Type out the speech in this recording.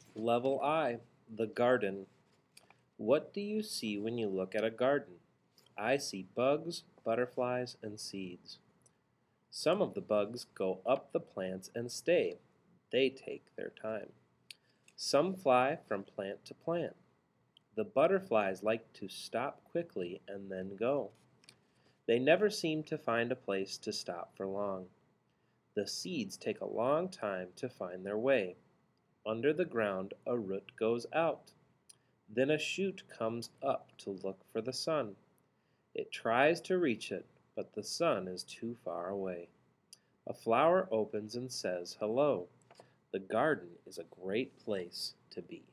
Level I, the garden. What do you see when you look at a garden? I see bugs, butterflies, and seeds. Some of the bugs go up the plants and stay. They take their time. Some fly from plant to plant. The butterflies like to stop quickly and then go. They never seem to find a place to stop for long. The seeds take a long time to find their way. Under the ground a root goes out. Then a shoot comes up to look for the sun. It tries to reach it, but the sun is too far away. A flower opens and says hello. The garden is a great place to be.